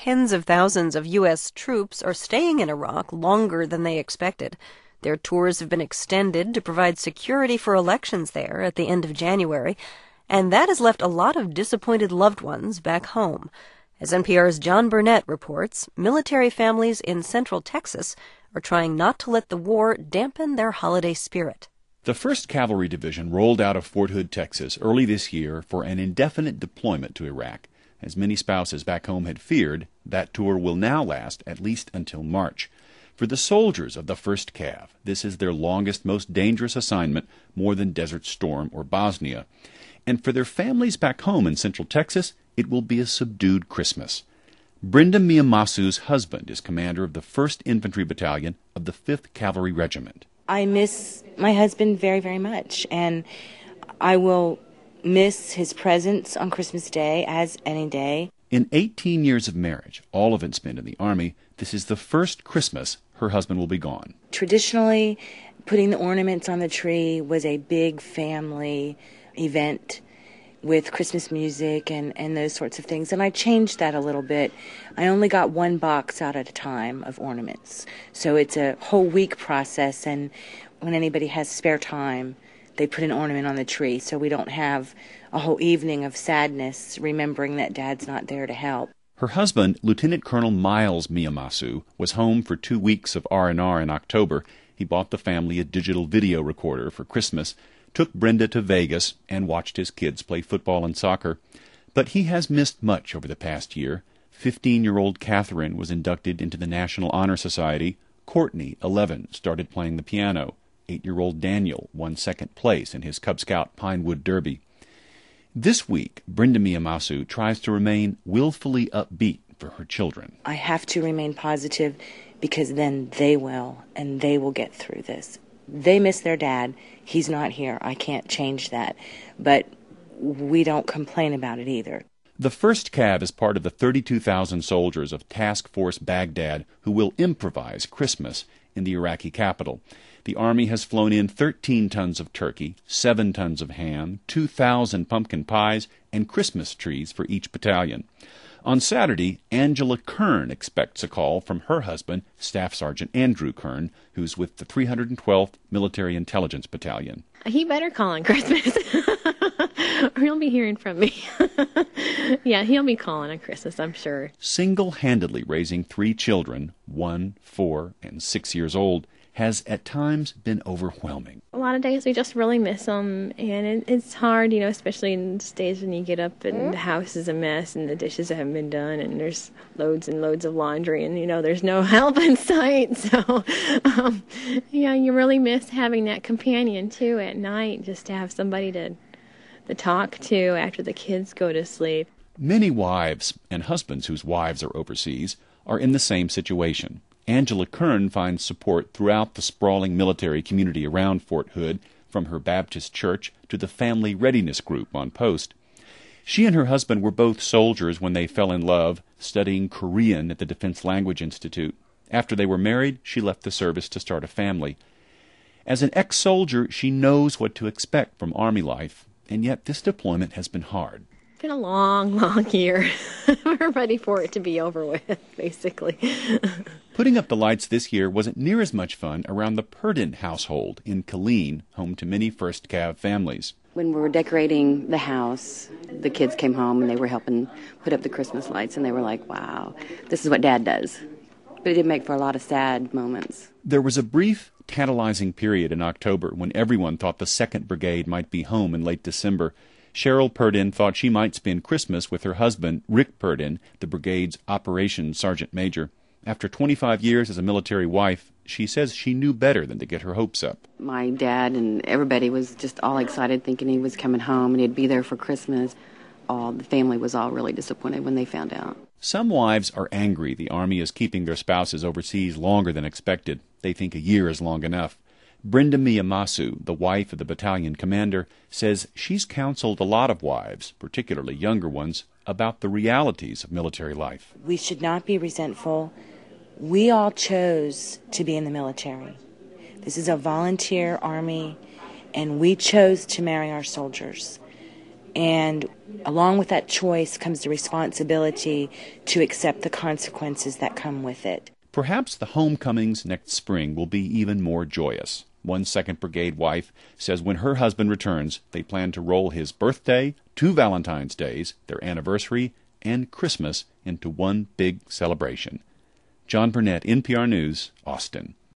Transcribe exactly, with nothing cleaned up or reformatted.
tens of thousands of U S troops are staying in Iraq longer than they expected. Their tours have been extended to provide security for elections there at the end of January, and that has left a lot of disappointed loved ones back home. As N P R's John Burnett reports, military families in central Texas are trying not to let the war dampen their holiday spirit. The first Cavalry Division rolled out of Fort Hood, Texas, early this year for an indefinite deployment to Iraq. As many spouses back home had feared, that tour will now last at least until March. For the soldiers of the first Cav, this is their longest, most dangerous assignment, more than Desert Storm or Bosnia. And for their families back home in central Texas, it will be a subdued Christmas. Brenda Miyamasu's husband is commander of the first Infantry Battalion of the fifth Cavalry Regiment. I miss my husband very, very much, and I will miss his presence on Christmas Day as any day. In eighteen years of marriage, all of it spent in the Army, this is the first Christmas her husband will be gone. Traditionally, putting the ornaments on the tree was a big family event with Christmas music and, and those sorts of things. And I changed that a little bit. I only got one box out at a time of ornaments. So it's a whole week process, and when anybody has spare time, they put an ornament on the tree so we don't have a whole evening of sadness remembering that Dad's not there to help. Her husband, Lieutenant Colonel Miles Miyamasu, was home for two weeks of R and R in October. He bought the family a digital video recorder for Christmas, took Brenda to Vegas, and watched his kids play football and soccer. But he has missed much over the past year. Fifteen-year-old Catherine was inducted into the National Honor Society. Courtney, eleven, started playing the piano. Eight-year-old Daniel won second place in his Cub Scout Pinewood Derby. This week, Brenda Miyamasu tries to remain willfully upbeat for her children. I have to remain positive because then they will, and they will get through this. They miss their dad. He's not here. I can't change that. But we don't complain about it either. The first Cav is part of the thirty-two thousand soldiers of Task Force Baghdad who will improvise Christmas in the Iraqi capital. The Army has flown in thirteen tons of turkey, seven tons of ham, two thousand pumpkin pies, and Christmas trees for each battalion. On Saturday, Angela Kern expects a call from her husband, Staff Sergeant Andrew Kern, who's with the three hundred twelfth Military Intelligence Battalion. He better call on Christmas, or he'll be hearing from me. Yeah, he'll be calling on Christmas, I'm sure. Single-handedly raising three children, one, four, and six years old, has at times been overwhelming. A lot of days we just really miss them, and it, it's hard, you know, especially in these days when you get up and the house is a mess and the dishes haven't been done and there's loads and loads of laundry and, you know, there's no help in sight. So, um, yeah, you really miss having that companion, too, at night, just to have somebody to, to talk to after the kids go to sleep. Many wives and husbands whose wives are overseas are in the same situation. Angela Kern finds support throughout the sprawling military community around Fort Hood, from her Baptist church to the family readiness group on post. She and her husband were both soldiers when they fell in love, studying Korean at the Defense Language Institute. After they were married, she left the service to start a family. As an ex-soldier, she knows what to expect from Army life, and yet this deployment has been hard. It's been a long, long year. We're ready for it to be over with, basically. Putting up the lights this year wasn't near as much fun around the Purdon household in Killeen, home to many first Cav families. When we were decorating the house, the kids came home and they were helping put up the Christmas lights, and they were like, wow, this is what Dad does. But it did make for a lot of sad moments. There was a brief, tantalizing period in October when everyone thought the second Brigade might be home in late December. Cheryl Purdon thought she might spend Christmas with her husband, Rick Purdon, the brigade's operations sergeant major. After twenty-five years as a military wife, she says she knew better than to get her hopes up. My dad and everybody was just all excited, thinking he was coming home and he'd be there for Christmas. All the family was all really disappointed when they found out. Some wives are angry the Army is keeping their spouses overseas longer than expected. They think a year is long enough. Brenda Miyamasu, the wife of the battalion commander, says she's counseled a lot of wives, particularly younger ones, about the realities of military life. We should not be resentful. We all chose to be in the military. This is a volunteer army, and we chose to marry our soldiers. And along with that choice comes the responsibility to accept the consequences that come with it. Perhaps the homecomings next spring will be even more joyous. One second Brigade wife says when her husband returns, they plan to roll his birthday, two Valentine's Days, their anniversary, and Christmas into one big celebration. John Burnett, N P R News, Austin.